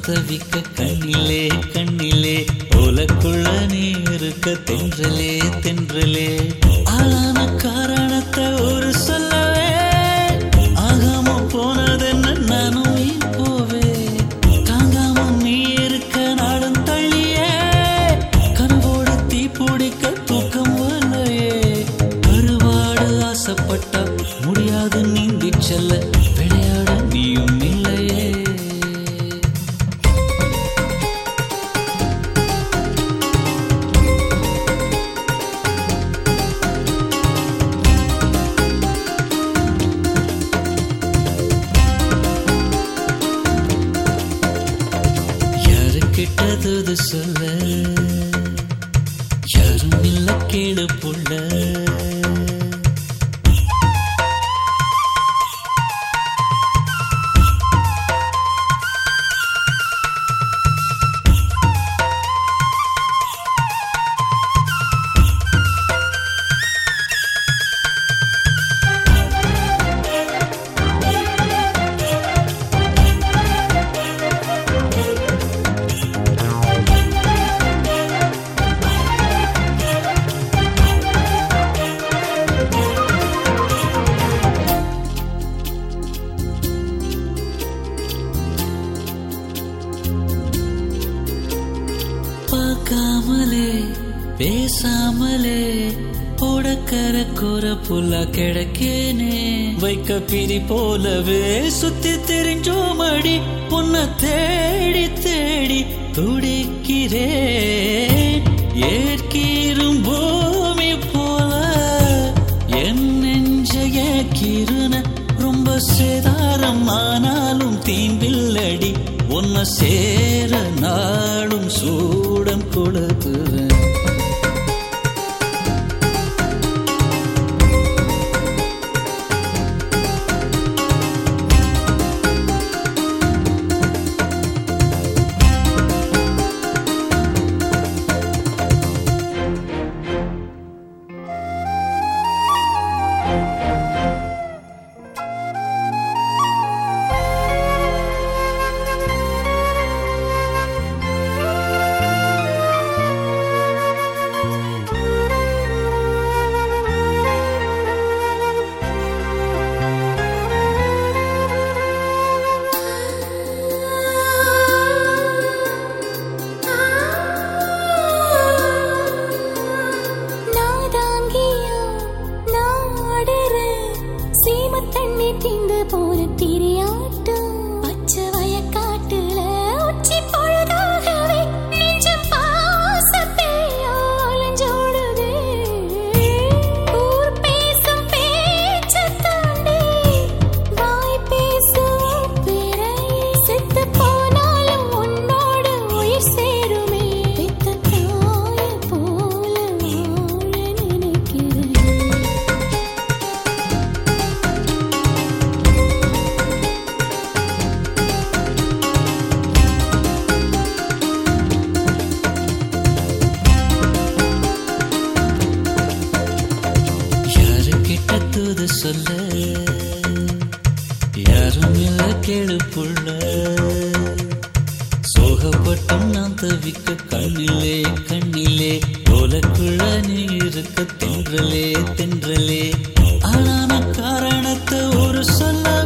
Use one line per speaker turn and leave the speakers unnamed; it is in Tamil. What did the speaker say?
தவிக்க கண்ணிலே கண்ணிலே ஓலக்குள்ள நீ இருக்க தென்றலே தென்றலே ஆளான காரணத்தை ஒரு சொல்லவே ஆகாம போனதென்ன நானும் ஏன் போவே தாங்காம நீ இருக்க நாடும் தள்ளியே கனவோடு தீ பிடிக்க தூக்கம் வரலையே கருவாடு ஆசைப்பட்டா முடியாது நீந்தி செல்ல விளையாட நீயும் இல்லையே கிட்டது சொல்ல யாரும் இல்ல கேளு புள்ள பார்க்காமலே பேசாமலே போடக்கர கோர புல்லா கிடக்கேனே வைக்க பிரி போலவே சுத்தி தெரிஞ்சோமடி உன்னை தேடி தேடி துடிக்கிறே ஏற்கீரும் பூமி போல என் நெஞ்சைய கீருன ரொம்ப சேதாரம் ஆனாலும் தீம்பில்லடி உன்னை சேர நாளும் சூடம் கொடுத்துறேன்
போன திரியாட்டம் பச்சை வயக்காட்டுல உச்சி பொழுதாகவே நெஞ்சம் பாசத்தையோலஞ்சோடுதே ஊர் பேசும் பேச்சு தாண்டி வாய் பேசும் பிறையே செத்து போனாலும் உன்னோடு உயிர் சேருமே பெத்த தாய போல வாழ நினைக்கிறேன்
சொல்ல யாரும் இல்ல கேளு புள்ள சோகப்பட்டும் நான் தவிக்க கண்ணிலே கண்ணிலே ஓலக்குள்ள நீ இருக்க தென்றலே தென்றலே ஆளான காரணத்தை ஒரு சொல்ல